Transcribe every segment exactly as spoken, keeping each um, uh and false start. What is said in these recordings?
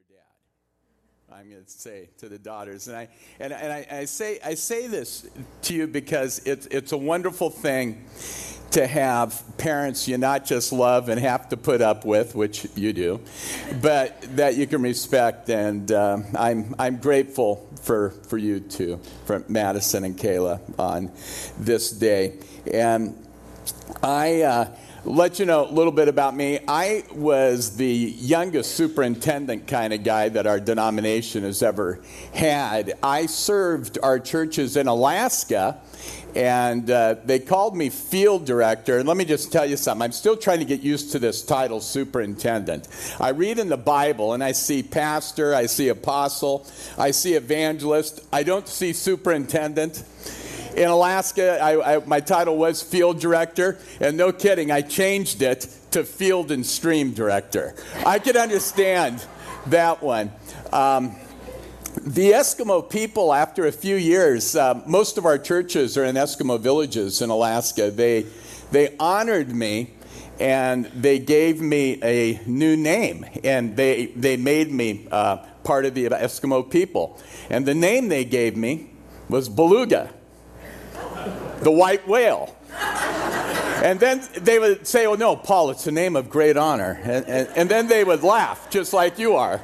dad. I'm going to say to the daughters, and I and, and I, I say I say this to you because it's it's a wonderful thing to have parents you not just love and have to put up with, which you do, but that you can respect. And uh, I'm I'm grateful for for you two, for Madison and Kayla on this day. And I. Uh, Let you know a little bit about me. I was the youngest superintendent kind of guy that our denomination has ever had. I served our churches in Alaska, and uh, they called me field director. And let me just tell you something. I'm still trying to get used to this title, superintendent. I read in the Bible, and I see pastor, I see apostle, I see evangelist. I don't see superintendent. In Alaska, I, I, my title was field director, and no kidding, I changed it to field and stream director. I could understand that one. Um, the Eskimo people, after a few years, uh, most of our churches are in Eskimo villages in Alaska. They they honored me, and they gave me a new name, and they they made me uh, part of the Eskimo people. And the name they gave me was Beluga, the white whale. And then they would say, oh, no, Paul, it's a name of great honor. And, and, and then they would laugh, just like you are.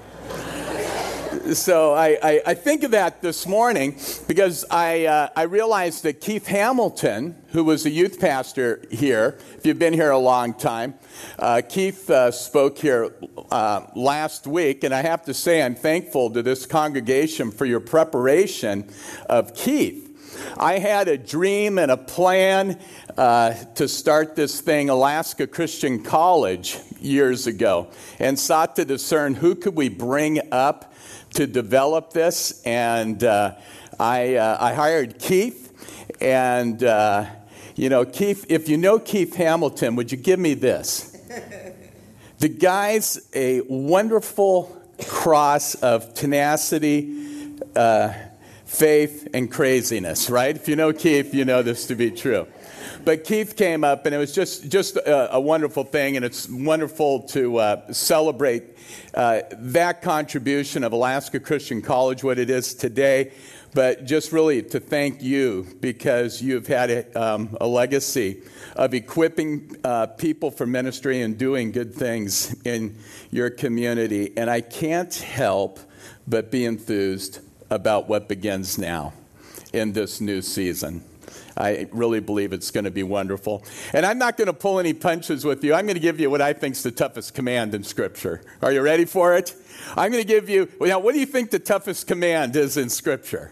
So I, I, I think of that this morning because I, uh, I realized that Keith Hamilton, who was a youth pastor here, if you've been here a long time, uh, Keith uh, spoke here uh, last week, and I have to say I'm thankful to this congregation for your preparation of Keith. I had a dream and a plan uh, to start this thing, Alaska Christian College, years ago, and sought to discern who could we bring up to develop this. And uh, I, uh, I hired Keith. And, uh, you know, Keith, if you know Keith Hamilton, would you give me this? The guy's a wonderful cross of tenacity, uh faith and craziness, right? If you know Keith, you know this to be true. But Keith came up, and it was just, just a, a wonderful thing, and it's wonderful to uh, celebrate uh, that contribution of Alaska Christian College, what it is today, but just really to thank you because you've had a, um, a legacy of equipping uh, people for ministry and doing good things in your community. And I can't help but be enthused about what begins now in this new season. I really believe it's going to be wonderful. And I'm not going to pull any punches with you. I'm going to give you what I think is the toughest command in Scripture. Are you ready for it? I'm going to give you, well, what do you think the toughest command is in Scripture?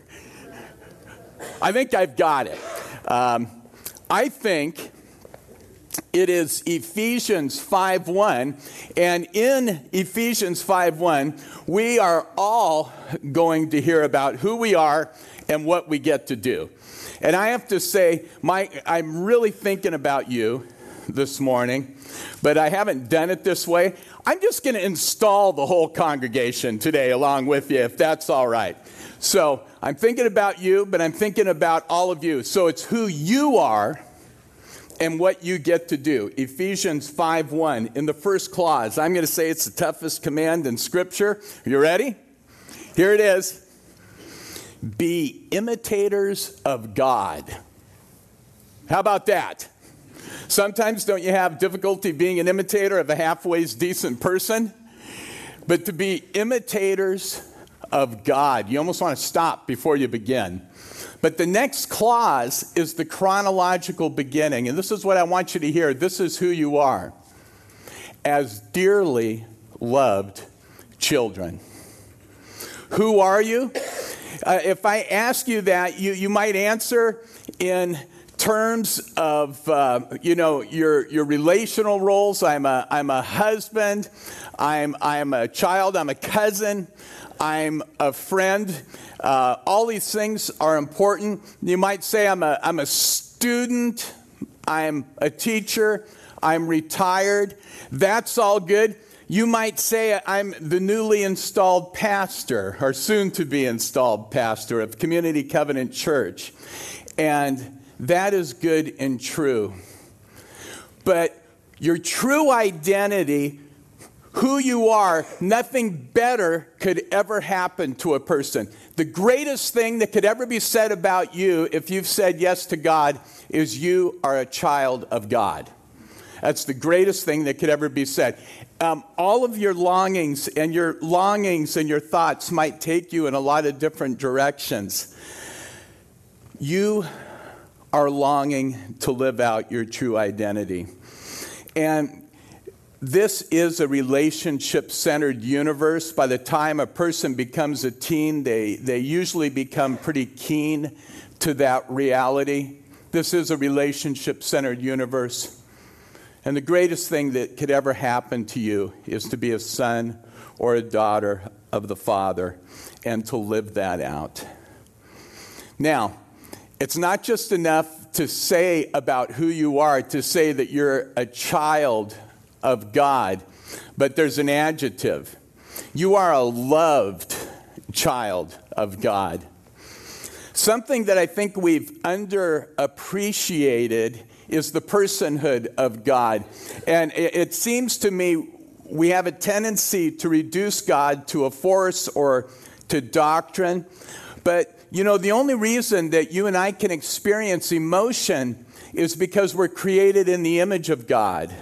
I think I've got it. Um, I think it is Ephesians five one, and in Ephesians five one, we are all going to hear about who we are and what we get to do. And I have to say, my, I'm really thinking about you this morning, but I haven't done it this way. I'm just going to install the whole congregation today along with you, if that's all right. So I'm thinking about you, but I'm thinking about all of you. So it's who you are and what you get to do. Ephesians five one, in the first clause, I'm going to say it's the toughest command in Scripture. Are you ready? Here it is. Be imitators of God. How about that? Sometimes don't you have difficulty being an imitator of a halfway decent person? But to be imitators of God, you almost want to stop before you begin. But the next clause is the chronological beginning. And this is what I want you to hear. This is who you are. As dearly loved children. Who are you? Uh, if I ask you that, you, you might answer in terms of, uh, you know, your your relational roles. I'm a I'm a husband. I'm I'm a child. I'm a cousin. I'm a friend. Uh, all these things are important. You might say I'm a I'm a student. I'm a teacher. I'm retired. That's all good. You might say I'm the newly installed pastor or soon to be installed pastor of Community Covenant Church. And that is good and true. But your true identity, who you are, nothing better could ever happen to a person. The greatest thing that could ever be said about you, if you've said yes to God, is you are a child of God. That's the greatest thing that could ever be said. Um, all of your longings and your longings and your thoughts might take you in a lot of different directions. You are longing to live out your true identity. And this is a relationship-centered universe. By the time a person becomes a teen, they, they usually become pretty keen to that reality. This is a relationship-centered universe. And the greatest thing that could ever happen to you is to be a son or a daughter of the Father and to live that out. Now, it's not just enough to say about who you are, to say that you're a child of God, but there's an adjective. You are a loved child of God. Something that I think we've underappreciated is the personhood of God. And it seems to me we have a tendency to reduce God to a force or to doctrine. But, you know, the only reason that you and I can experience emotion is because we're created in the image of God.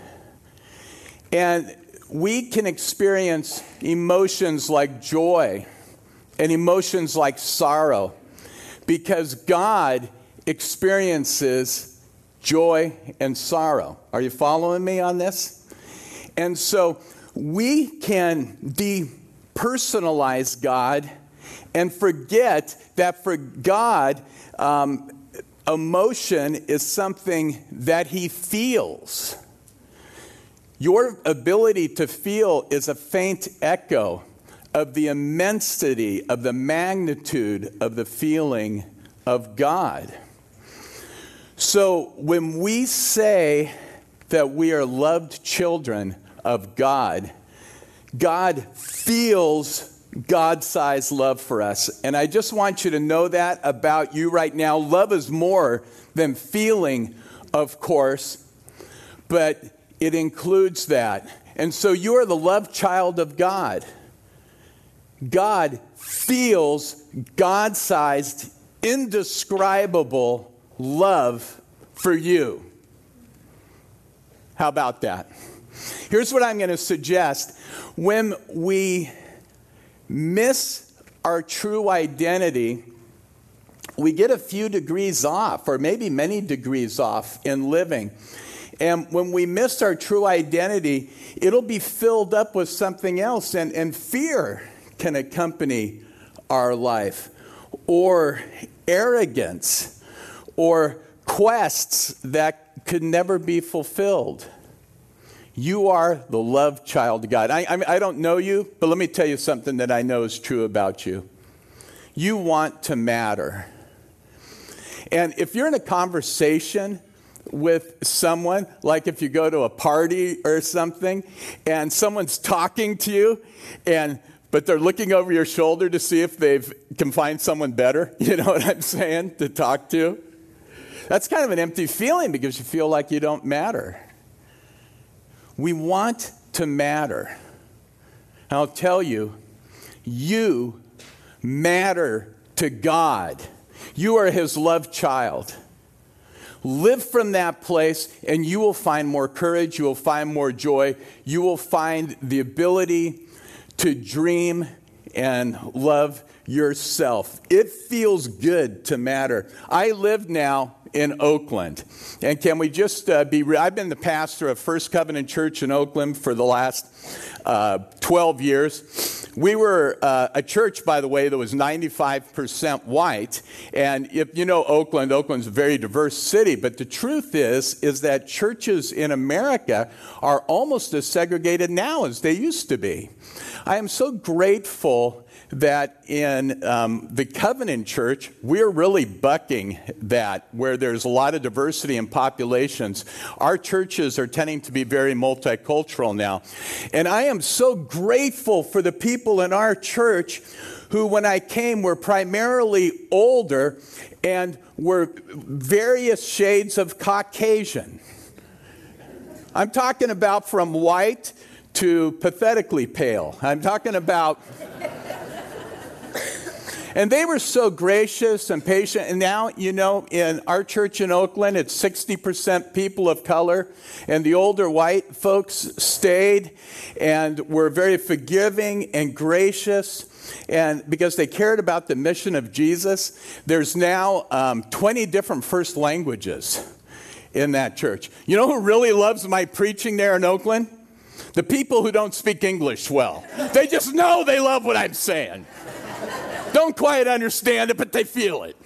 And we can experience emotions like joy and emotions like sorrow because God experiences joy and sorrow. Are you following me on this? And so we can depersonalize God and forget that for God, um, emotion is something that he feels. Your ability to feel is a faint echo of the immensity, of the magnitude of the feeling of God. So when we say that we are loved children of God, God feels God-sized love for us. And I just want you to know that about you right now. Love is more than feeling, of course, but it includes that. And so you are the loved child of God. God feels God-sized, indescribable love for you. How about that? Here's what I'm going to suggest. When we miss our true identity, we get a few degrees off, or maybe many degrees off in living. And when we miss our true identity, it'll be filled up with something else. And, and fear can accompany our life, or arrogance, or quests that could never be fulfilled. You are the loved child of God. I, I, I don't know you, but let me tell you something that I know is true about you. You want to matter. And if you're in a conversation with someone, like if you go to a party or something, and someone's talking to you, and but they're looking over your shoulder to see if they can find someone better, you know what I'm saying, to talk to. That's kind of an empty feeling because you feel like you don't matter. We want to matter. And I'll tell you, you matter to God. You are his loved child. Live from that place and you will find more courage, you will find more joy, you will find the ability to dream and love yourself. It feels good to matter. I live now in Oakland. And can we just uh, be re- I've been the pastor of First Covenant Church in Oakland for the last uh, twelve years. We were uh, a church, by the way, that was ninety-five percent white. And if you know Oakland, Oakland's a very diverse city. But the truth is, is that churches in America are almost as segregated now as they used to be. I am so grateful that in um, the Covenant Church, we're really bucking that, where there's a lot of diversity in populations. Our churches are tending to be very multicultural now. And I am so grateful for the people in our church who, when I came, were primarily older and were various shades of Caucasian. I'm talking about from white to pathetically pale. I'm talking about... And they were so gracious and patient. And now, you know, in our church in Oakland, it's sixty percent people of color. And the older white folks stayed and were very forgiving and gracious. And because they cared about the mission of Jesus, there's now um, twenty different first languages in that church. You know who really loves my preaching there in Oakland? The people who don't speak English well. They just know they love what I'm saying. Don't quite understand it, but they feel it.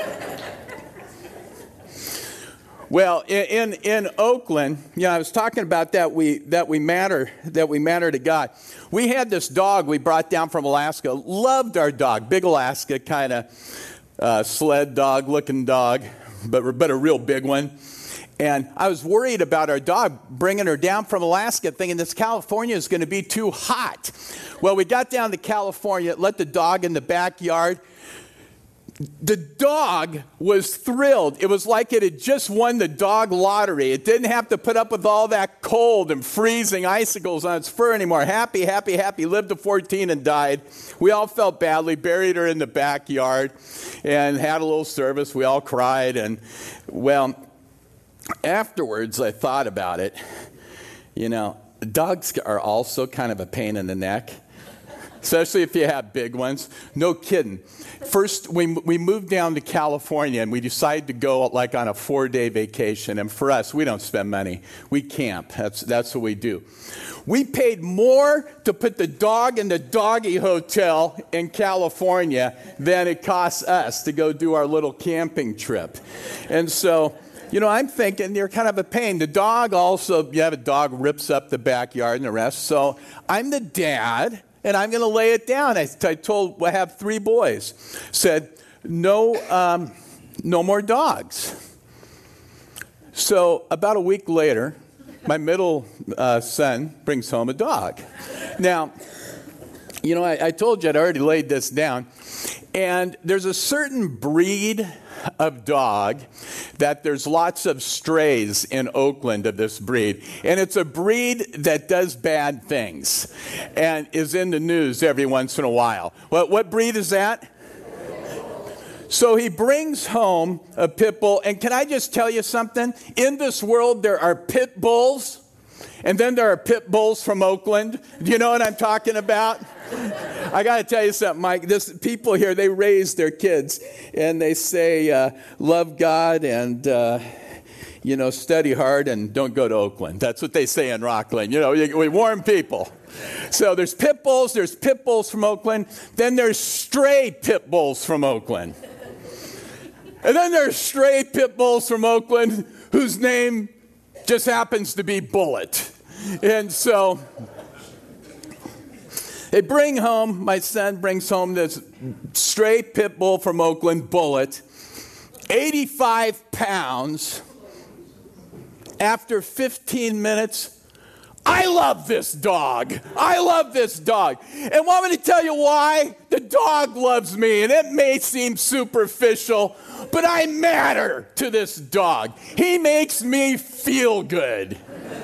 Well, in, in in Oakland, you know, I was talking about that we that we matter that we matter to God. We had this dog we brought down from Alaska. Loved our dog, big Alaska kind of uh, sled dog looking dog, but but a real big one. And I was worried about our dog, bringing her down from Alaska, thinking this California is going to be too hot. Well, we got down to California, let the dog in the backyard. The dog was thrilled. It was like it had just won the dog lottery. It didn't have to put up with all that cold and freezing icicles on its fur anymore. Happy, happy, happy. Lived to fourteen and died. We all felt badly, buried her in the backyard and had a little service. We all cried. And, well, afterwards, I thought about it. You know, dogs are also kind of a pain in the neck, especially if you have big ones. No kidding. First, we we moved down to California, and we decided to go like on a four-day vacation. And for us, we don't spend money. We camp. That's that's what we do. We paid more to put the dog in the doggy hotel in California than it costs us to go do our little camping trip. And so, you know, I'm thinking you're kind of a pain. The dog also, you have a dog rips up the backyard and the rest. So I'm the dad, and I'm going to lay it down. I, I told, I have three boys. Said, no, um, no more dogs. So about a week later, my middle uh, son brings home a dog. Now, you know, I, I told you I'd already laid this down. And there's a certain breed of dog that there's lots of strays in Oakland of this breed. And it's a breed that does bad things and is in the news every once in a while. What, what breed is that? So he brings home a pit bull. And can I just tell you something? In this world, there are pit bulls. And then there are pit bulls from Oakland. Do you know what I'm talking about? I got to tell you something, Mike. This people here, they raise their kids, and they say, uh, love God and, uh, you know, study hard and don't go to Oakland. That's what they say in Rockland. You know, we warn people. So there's pit bulls, there's pit bulls from Oakland. Then there's stray pit bulls from Oakland. And then there's stray pit bulls from Oakland whose name just happens to be Bullet. And so they bring home, my son brings home this stray pit bull from Oakland, Bullet, eighty-five pounds. After fifteen minutes, I love this dog. I love this dog. And want me to tell you why? The dog loves me, and it may seem superficial, but I matter to this dog. He makes me feel good.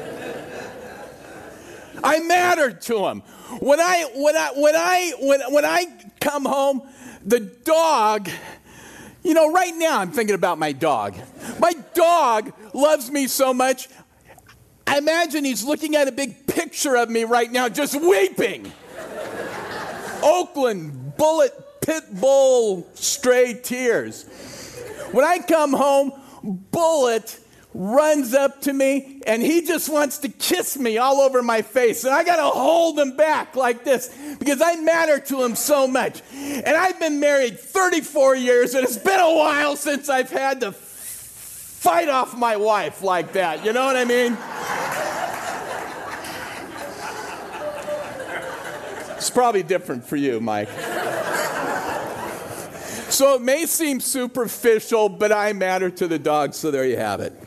I matter to him. When I when I when I when when I come home, the dog, you know, right now I'm thinking about my dog. My dog loves me so much. I imagine he's looking at a big picture of me right now, just weeping. Oakland, Bullet, pit bull, stray tears. When I come home, Bullet runs up to me, and he just wants to kiss me all over my face. And I got to hold him back like this because I matter to him so much. And I've been married thirty-four years, and it's been a while since I've had to fight off my wife like that. You know what I mean? It's probably different for you, Mike. So it may seem superficial, but I matter to the dog, so there you have it.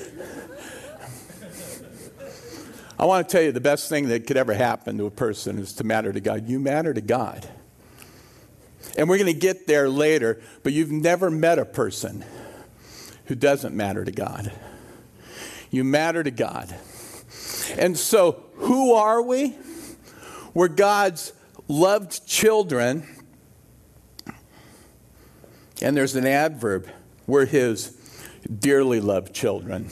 I want to tell you the best thing that could ever happen to a person is to matter to God. You matter to God. And we're going to get there later, but you've never met a person who doesn't matter to God. You matter to God. And so, who are we? We're God's loved children. And there's an adverb. We're His dearly loved children.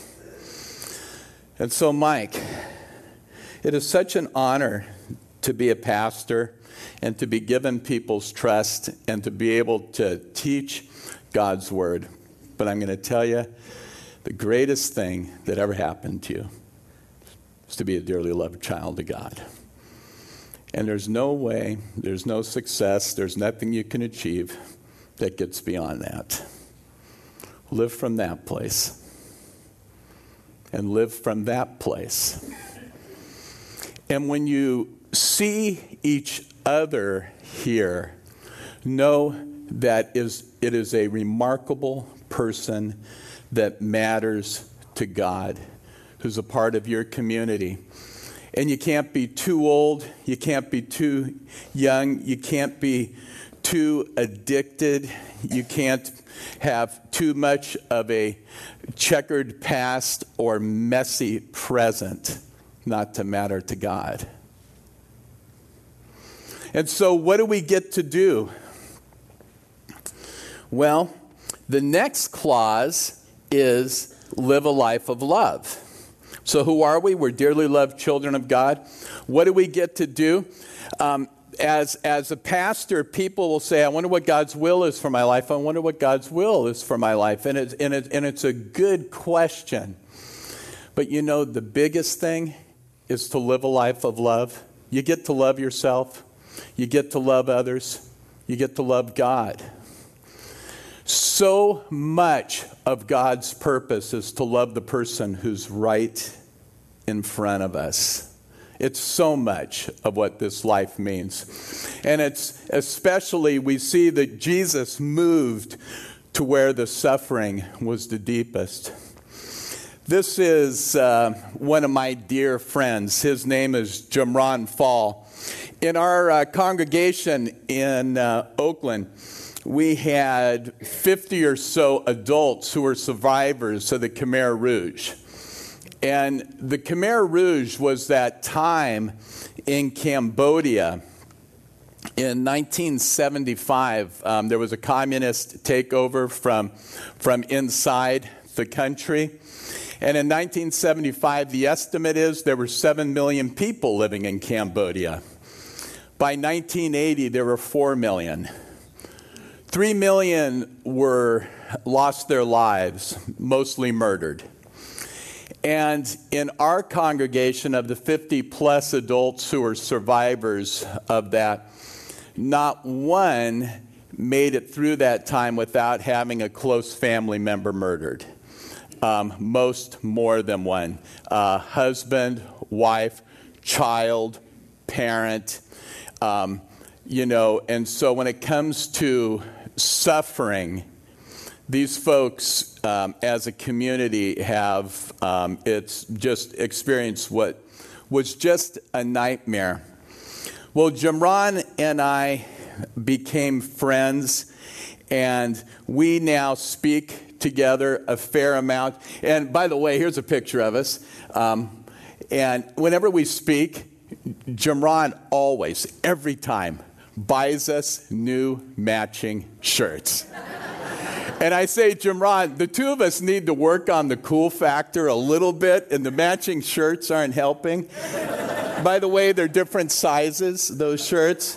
And so, Mike, it is such an honor to be a pastor and to be given people's trust and to be able to teach God's Word. But I'm going to tell you, the greatest thing that ever happened to you is to be a dearly loved child of God. And there's no way, there's no success, there's nothing you can achieve that gets beyond that. Live from that place. And live from that place. And when you see each other here, know that is it is a remarkable person that matters to God, who's a part of your community. And you can't be too old, you can't be too young, you can't be too addicted, you can't have too much of a checkered past or messy present not to matter to God. And so what do we get to do? Well, the next clause is live a life of love. So who are we? We're dearly loved children of God. What do we get to do? Um, as, as a pastor, people will say, I wonder what God's will is for my life. I wonder what God's will is for my life. And it's, and, it, and it's a good question. But you know, the biggest thing is to live a life of love. You get to love yourself. You get to love others. You get to love God. So much of God's purpose is to love the person who's right in front of us. It's so much of what this life means. And it's especially, we see that Jesus moved to where the suffering was the deepest. This is uh, one of my dear friends. His name is Jamron Fall. In our uh, congregation in uh, Oakland, we had fifty or so adults who were survivors of the Khmer Rouge. And the Khmer Rouge was that time in Cambodia. In nineteen seventy-five, um, there was a communist takeover from, from inside the country. And in nineteen seventy-five, the estimate is there were seven million people living in Cambodia. By nineteen eighty, there were four million. Three million were lost their lives, mostly murdered. And in our congregation, of the fifty plus adults who were survivors of that, not one made it through that time without having a close family member murdered. Um, most more than one. Uh, husband, wife, child, parent, um, you know, and so when it comes to suffering, these folks um, as a community have, um, it's just experienced what was just a nightmare. Well, Jamron and I became friends, and we now speak together a fair amount. And by the way, here's a picture of us. Um, and whenever we speak, Jamron always, every time, buys us new matching shirts. And I say, Jamron, the two of us need to work on the cool factor a little bit, and the matching shirts aren't helping. By the way, they're different sizes, those shirts.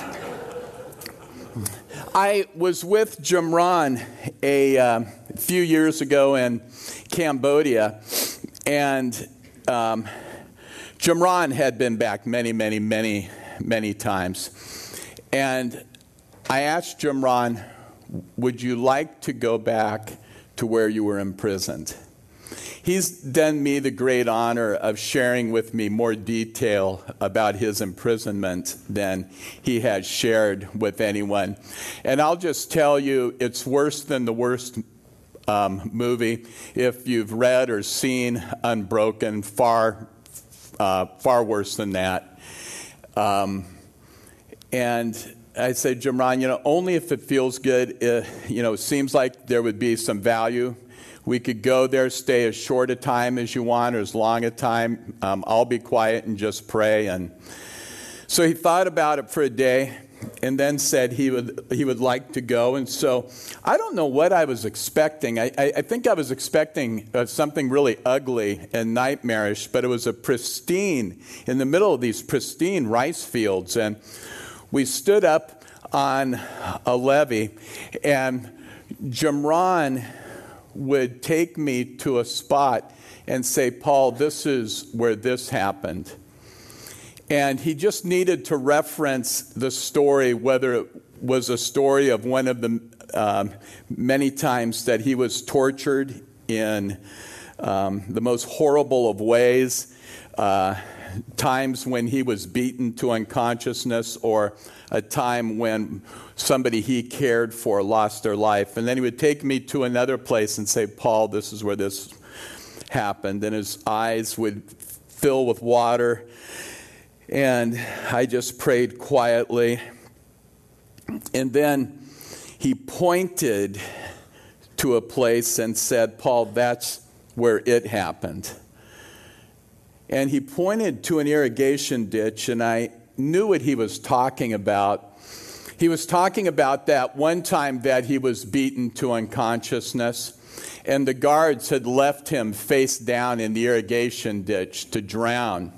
I was with Jamron a uh, few years ago in Cambodia, and um, Jamron had been back many, many, many, many times. And I asked Jamron, would you like to go back to where you were imprisoned? He's done me the great honor of sharing with me more detail about his imprisonment than he has shared with anyone. And I'll just tell you, it's worse than the worst um, movie. If you've read or seen Unbroken, far, uh, far worse than that. Um, and I say, Jamron, you know, only if it feels good, uh, you know, it seems like there would be some value We could go there, stay as short a time as you want or as long a time. Um, I'll be quiet and just pray. And so he thought about it for a day and then said he would he would like to go. And so I don't know what I was expecting. I, I, I think I was expecting uh, something really ugly and nightmarish, but it was a pristine, in the middle of these pristine rice fields. And we stood up on a levee, and Jimron would take me to a spot and say, Paul, this is where this happened. And he just needed to reference the story, whether it was a story of one of the um, many times that he was tortured in um, the most horrible of ways, uh, times when he was beaten to unconsciousness, or a time when somebody he cared for lost their life. And then he would take me to another place and say, Paul, this is where this happened. And his eyes would fill with water. And I just prayed quietly. And then he pointed to a place and said, Paul, that's where it happened. And he pointed to an irrigation ditch, and I knew what he was talking about. He was talking about that one time that he was beaten to unconsciousness, and the guards had left him face down in the irrigation ditch to drown.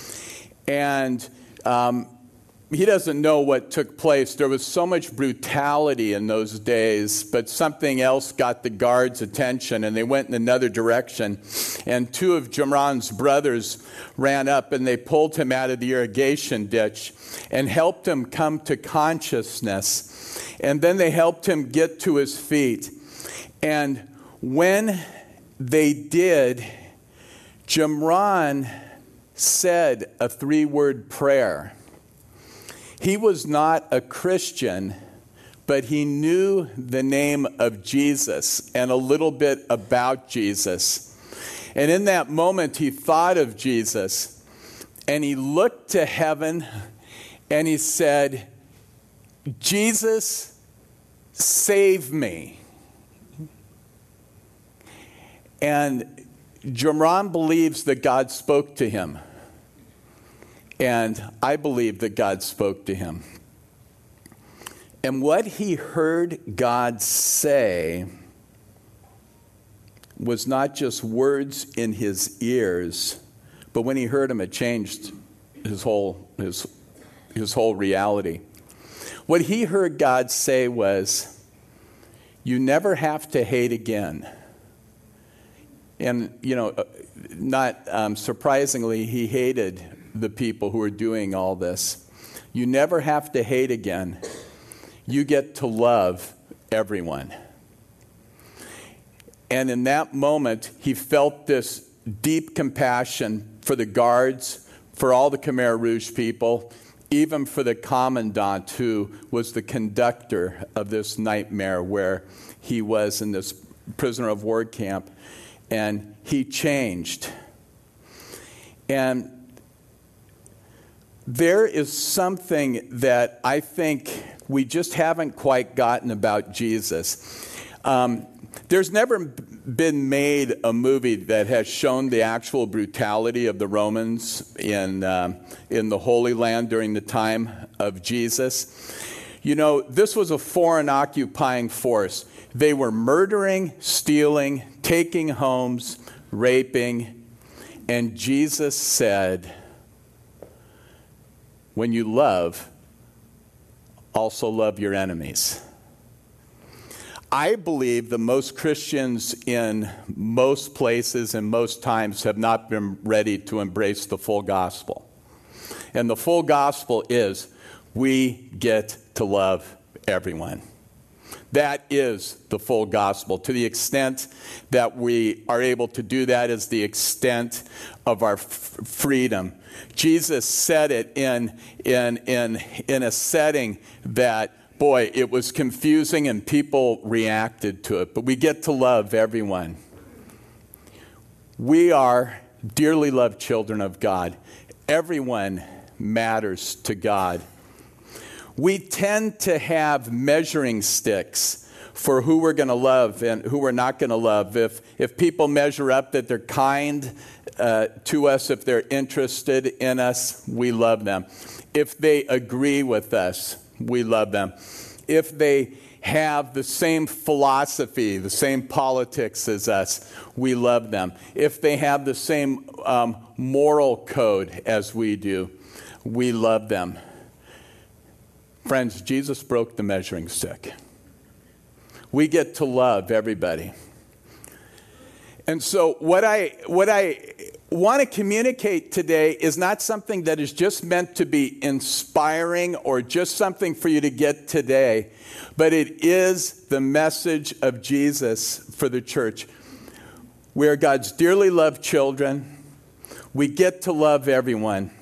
And um, he doesn't know what took place. There was so much brutality in those days, but something else got the guards' attention, and they went in another direction. And two of Jimron's brothers ran up, and they pulled him out of the irrigation ditch and helped him come to consciousness. And then they helped him get to his feet. And when they did, Jimron said a three-word prayer. He was not a Christian, but he knew the name of Jesus and a little bit about Jesus. And in that moment, he thought of Jesus, and he looked to heaven, and he said, Jesus, save me. And Jimron believes that God spoke to him. And I believe that God spoke to him. And what he heard God say was not just words in his ears, but when he heard him, it changed his whole, his, his whole reality. What he heard God say was, you never have to hate again. And, you know, not um, surprisingly, he hated the people who were doing all this. You never have to hate again. You get to love everyone. And in that moment, he felt this deep compassion for the guards, for all the Khmer Rouge people, even for the commandant who was the conductor of this nightmare where he was in this prisoner of war camp. And he changed. And there is something that I think we just haven't quite gotten about Jesus. Um, there's never been made a movie that has shown the actual brutality of the Romans in um, in the Holy Land during the time of Jesus. You know, this was a foreign occupying force. They were murdering, stealing, taking homes, raping, and Jesus said, when you love, also love your enemies. I believe that most Christians in most places and most times have not been ready to embrace the full gospel. And the full gospel is we get to love everyone. That is the full gospel. To the extent that we are able to do that is the extent of our f- freedom. Jesus said it in, in, in, in a setting that, boy, it was confusing and people reacted to it. But we get to love everyone. We are dearly loved children of God. Everyone matters to God. We tend to have measuring sticks for who we're going to love and who we're not going to love. If if people measure up that they're kind uh, to us, if they're interested in us, we love them. If they agree with us, we love them. If they have the same philosophy, the same politics as us, we love them. If they have the same um, moral code as we do, we love them. Friends, Jesus broke the measuring stick. We get to love everybody. And so what I what I want to communicate today is not something that is just meant to be inspiring or just something for you to get today, but it is the message of Jesus for the church. We are God's dearly loved children. We get to love everyone.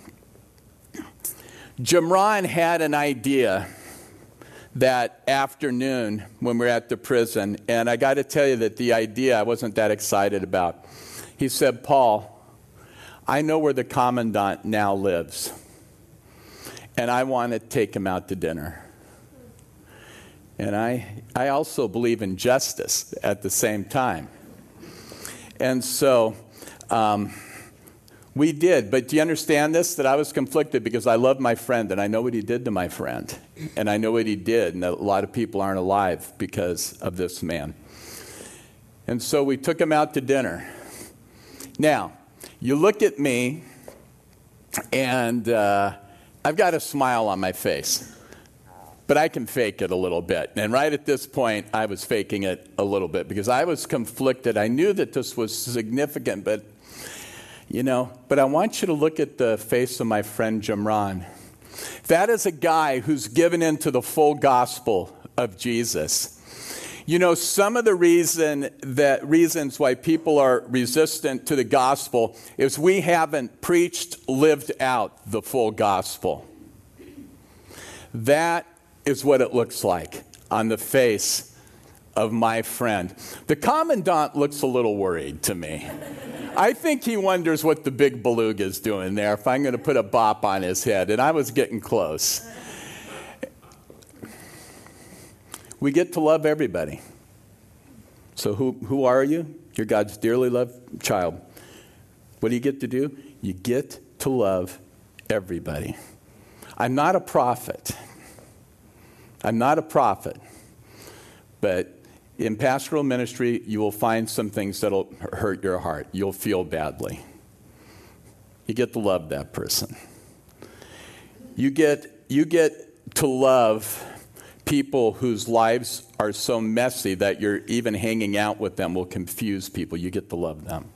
Jamron had an idea that afternoon when we were at the prison, and I got to tell you that the idea I wasn't that excited about. He said, Paul, I know where the commandant now lives, and I want to take him out to dinner. And I, I also believe in justice at the same time. And so um, we did. But do you understand this? That I was conflicted because I love my friend, and I know what he did to my friend. And I know what he did, and a lot of people aren't alive because of this man. And so we took him out to dinner. Now, you look at me, and uh, I've got a smile on my face. But I can fake it a little bit. And right at this point, I was faking it a little bit because I was conflicted. I knew that this was significant, but, you know, but I want you to look at the face of my friend Jamron. That is a guy who's given into the full gospel of Jesus. You know, some of the reason that reasons why people are resistant to the gospel is we haven't preached, lived out the full gospel. That is what it looks like on the face of my friend. The commandant looks a little worried to me. I think he wonders what the big beluga is doing there, if I'm going to put a bop on his head, and I was getting close. We get to love everybody. So who, who are you? You're God's dearly loved child. What do you get to do? You get to love everybody. I'm not a prophet. I'm not a prophet. But in pastoral ministry, you will find some things that will hurt your heart. You'll feel badly. You get to love that person. You get, you get to love people whose lives are so messy that you're even hanging out with them will confuse people. You get to love them.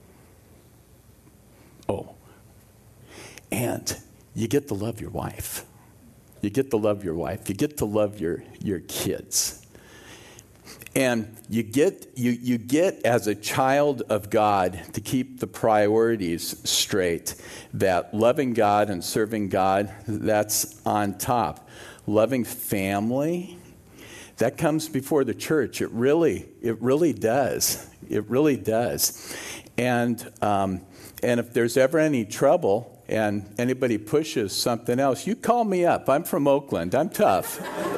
Oh. And you get to love your wife. You get to love your wife. You get to love your, your kids. And you get, you, you get, as a child of God, to keep the priorities straight. That loving God and serving God, that's on top. Loving family, that comes before the church. It really, it really does. It really does. And um, and if there's ever any trouble and anybody pushes something else, you call me up. I'm from Oakland. I'm tough.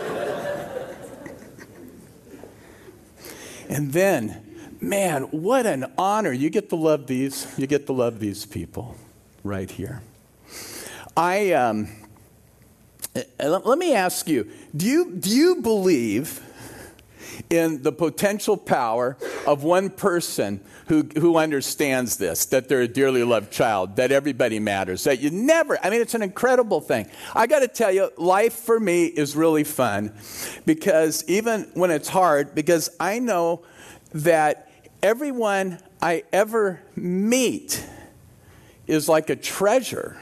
And then, man, what an honor. You get to love these, you get to love these people right here. I, um, let me ask you, do you, do you believe in the potential power of one person who, who understands this, that they're a dearly loved child, that everybody matters, that you never, I mean, it's an incredible thing. I got to tell you, life for me is really fun because even when it's hard, because I know that everyone I ever meet is like a treasure.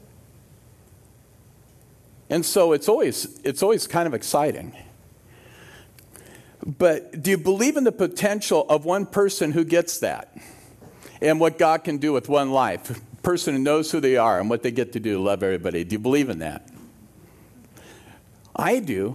And so it's always, it's always kind of exciting. But do you believe in the potential of one person who gets that and what God can do with one life? A person who knows who they are and what they get to do to love everybody. Do you believe in that? I do.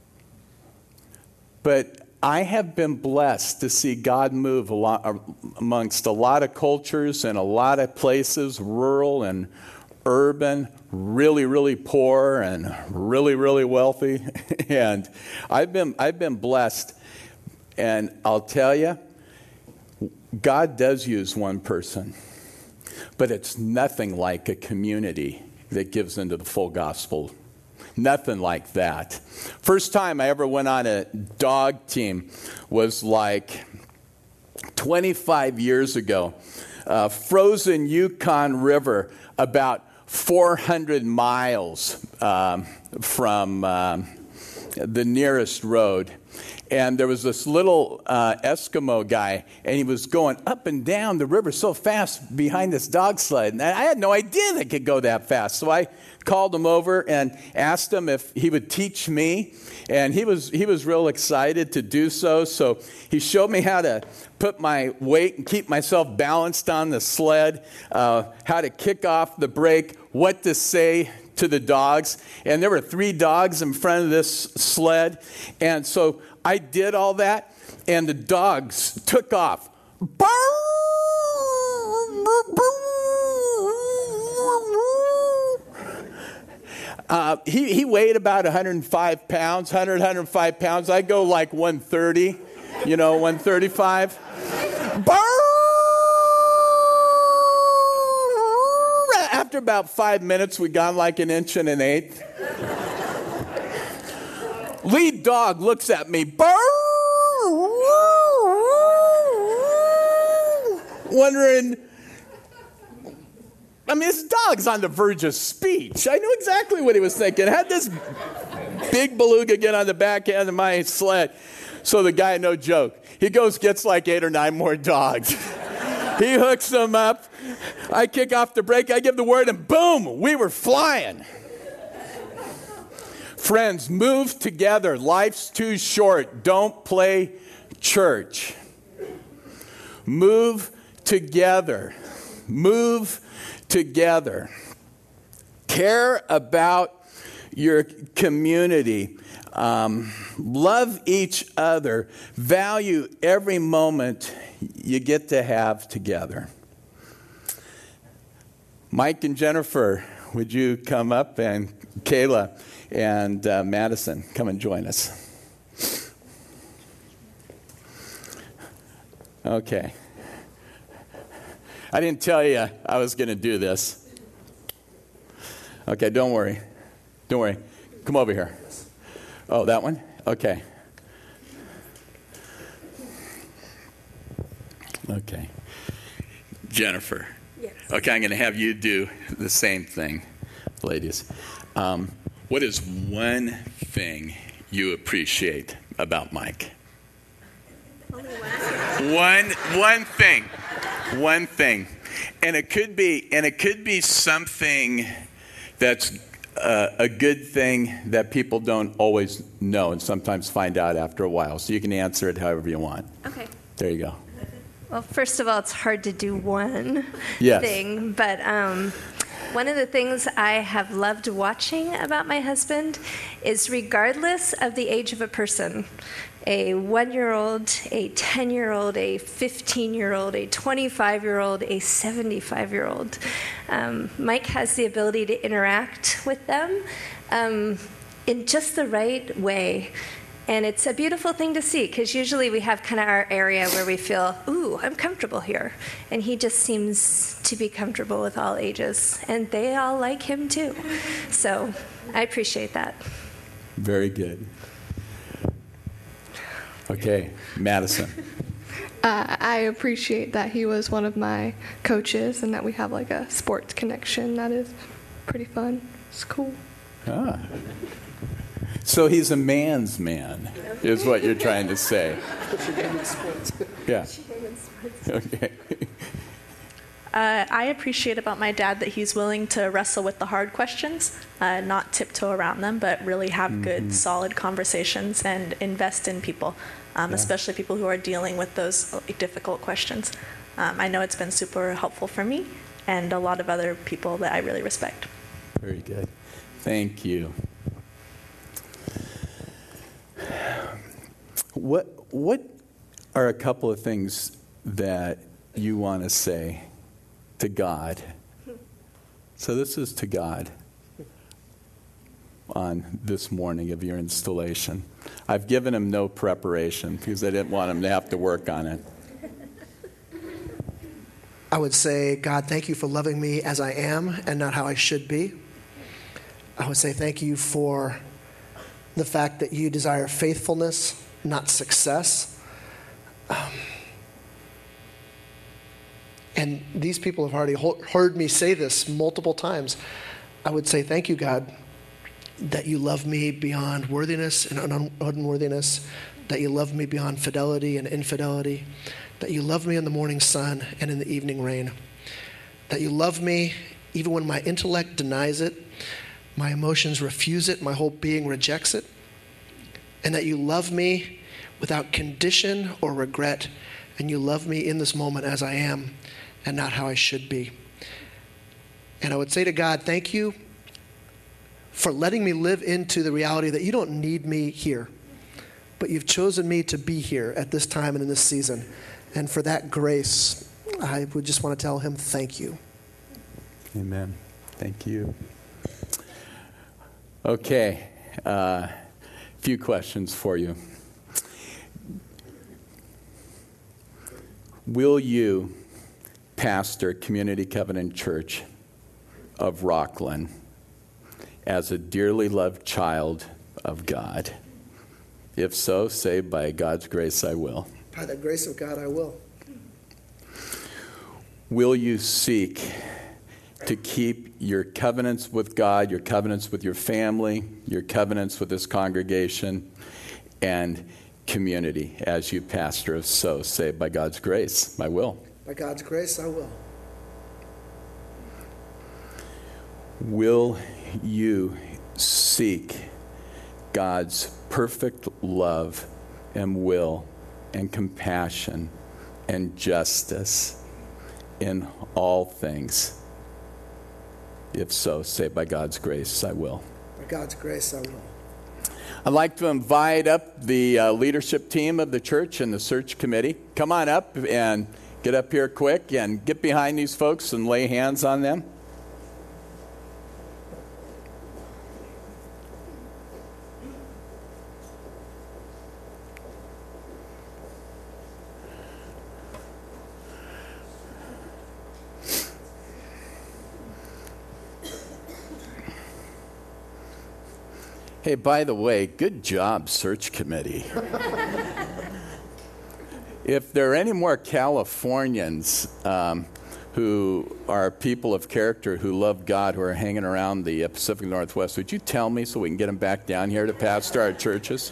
But I have been blessed to see God move a lot, amongst a lot of cultures and a lot of places, rural and urban, really, really poor and really, really wealthy. And I've been I've been blessed And I'll tell you, God does use one person, but it's nothing like a community that gives into the full gospel. Nothing like that. First time I ever went on a dog team was like twenty-five years ago. Uh, frozen Yukon River, about four hundred miles um, from um, the nearest road. And there was this little uh, Eskimo guy, and he was going up and down the river so fast behind this dog sled. And I had no idea they could go that fast. So I called him over and asked him if he would teach me. And he was he was real excited to do so. So he showed me how to put my weight and keep myself balanced on the sled, uh, how to kick off the brake, what to say to the dogs. And there were three dogs in front of this sled. And so I did all that, and the dogs took off. Uh, he, he weighed about one hundred five pounds, one hundred, one hundred five pounds. I go like one thirty, you know, one thirty-five. After about five minutes, we got like an inch and an eighth. Lead dog looks at me, wondering, I mean, this dog's on the verge of speech. I knew exactly what he was thinking. I had this big beluga get on the back end of my sled. So the guy, no joke, he goes, gets like eight or nine more dogs. He hooks them up. I kick off the brake. I give the word, and boom, we were flying. Friends, move together. Life's too short. Don't play church. Move together. Move together. Care about your community. Um, love each other. Value every moment you get to have together. Mike and Jennifer, would you come up? And Kayla and uh, Madison, come and join us. Okay. I didn't tell you I was going to do this. Okay, don't worry. Don't worry. Come over here. Oh, that one? Okay. Okay. Jennifer. Yes. Okay, I'm going to have you do the same thing, ladies. Um, what is one thing you appreciate about Mike? Only one. One one thing. One thing. And it could be and it could be something that's uh, a good thing that people don't always know and sometimes find out after a while. So you can answer it however you want. Okay. There you go. Well, first of all, it's hard to do one Yes. thing, but um, one of the things I have loved watching about my husband is regardless of the age of a person, a one-year-old, a ten-year-old, a fifteen-year-old, a twenty-five-year-old, a seventy-five-year-old, um, Mike has the ability to interact with them um, in just the right way. And it's a beautiful thing to see, because usually we have kind of our area where we feel, ooh, I'm comfortable here. And he just seems to be comfortable with all ages. And they all like him too. So I appreciate that. Very good. Okay, Madison. Uh, I appreciate that he was one of my coaches and that we have like a sports connection that is pretty fun. It's cool. Ah. So he's a man's man, is what you're trying to say. Yeah. Okay. Uh, I appreciate about my dad that he's willing to wrestle with the hard questions, uh, not tiptoe around them, but really have mm-hmm. good, solid conversations and invest in people, um, yeah. especially people who are dealing with those difficult questions. Um, I know it's been super helpful for me and a lot of other people that I really respect. Very good. Thank you. What what are a couple of things that you want to say to God? So this is to God. on this morning of your installation? I've given him no preparation because I didn't want him to have to work on it. I would say, God, thank you for loving me as I am and not how I should be. I would say thank you for the fact that you desire faithfulness, not success. Um, and these people have already heard me say this multiple times. I would say thank you, God, that you love me beyond worthiness and un- unworthiness, that you love me beyond fidelity and infidelity, that you love me in the morning sun and in the evening rain, that you love me even when my intellect denies it, my emotions refuse it, my whole being rejects it, and that you love me without condition or regret, and you love me in this moment as I am and not how I should be. And I would say to God, thank you for letting me live into the reality that you don't need me here, but you've chosen me to be here at this time and in this season. And for that grace, I would just want to tell him thank you. Amen. Thank you. Okay, a uh, few questions for you. Will you pastor Community Covenant Church of Rockland as a dearly loved child of God? If so, say, by God's grace, I will. By the grace of God, I will. Will you seek to keep your covenants with God, your covenants with your family, your covenants with this congregation, and community as you pastor? If so, say, by God's grace, I will. By God's grace, I will. Will you seek God's perfect love and will and compassion and justice in all things? If so, say, by God's grace, I will. By God's grace, I will. I'd like to invite up the uh, leadership team of the church and the search committee. Come on up and get up here quick and get behind these folks and lay hands on them. Hey, by the way, good job, search committee. If there are any more Californians um, who are people of character, who love God, who are hanging around the Pacific Northwest, would you tell me so we can get them back down here to pastor our churches?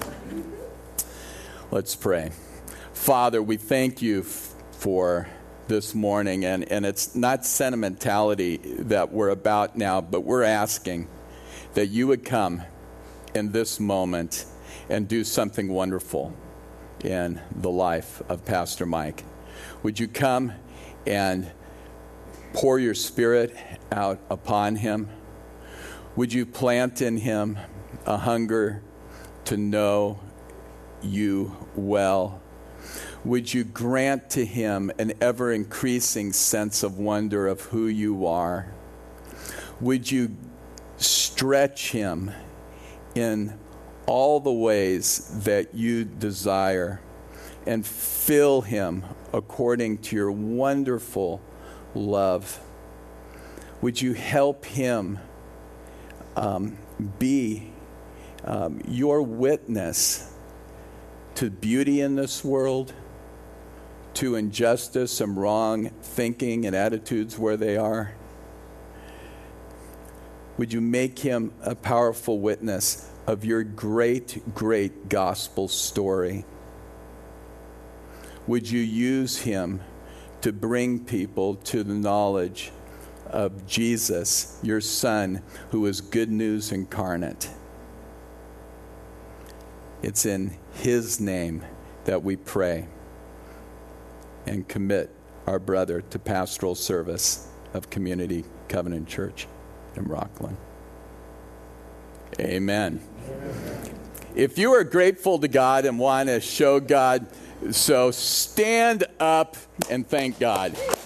Let's pray. Father, we thank you f- for this morning, and, and it's not sentimentality that we're about now, but we're asking that you would come in this moment and do something wonderful in the life of Pastor Mike. Would you come and pour your Spirit out upon him? Would you plant in him a hunger to know you well? Would you grant to him an ever-increasing sense of wonder of who you are? Would you stretch him in all the ways that you desire and fill him according to your wonderful love? Would you help him um, be um, your witness to beauty in this world, to injustice and wrong thinking and attitudes where they are? Would you make him a powerful witness of your great, great gospel story? Would you use him to bring people to the knowledge of Jesus, your Son, who is good news incarnate? It's in his name that we pray and commit our brother to pastoral service of Community Covenant Church in Rockland. Amen. Amen. If you are grateful to God and want to show God, so stand up and thank God.